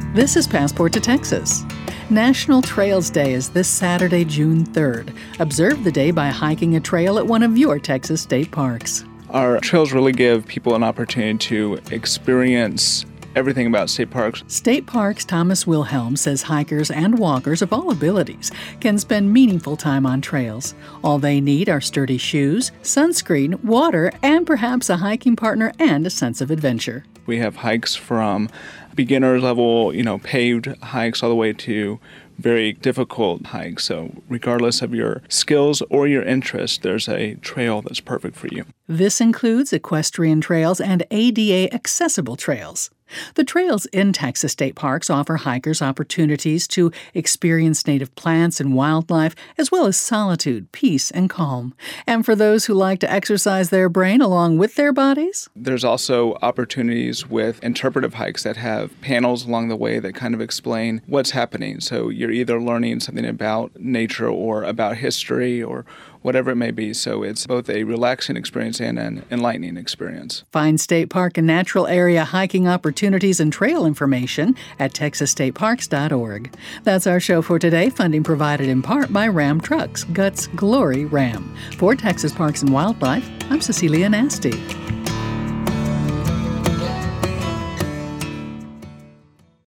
This is Passport to Texas. National Trails Day is this Saturday, June 3rd. Observe the day by hiking a trail at one of your Texas state parks. Our trails really give people an opportunity to experience everything about state parks. State Parks Thomas Wilhelm says hikers and walkers of all abilities can spend meaningful time on trails. All they need are sturdy shoes, sunscreen, water, and perhaps a hiking partner and a sense of adventure. We have hikes from beginner level, paved hikes all the way to very difficult hikes. So regardless of your skills or your interest, there's a trail that's perfect for you. This includes equestrian trails and ADA accessible trails. The trails in Texas state parks offer hikers opportunities to experience native plants and wildlife, as well as solitude, peace, and calm. And for those who like to exercise their brain along with their bodies, there's also opportunities with interpretive hikes that have panels along the way that kind of explain what's happening. So you're either learning something about nature or about history or whatever it may be. So it's both a relaxing experience and an enlightening experience. Find state park and natural area hiking opportunities and trail information at texasstateparks.org. That's our show for today. Funding provided in part by Ram Trucks, Guts Glory Ram. For Texas Parks and Wildlife, I'm Cecilia Nasty.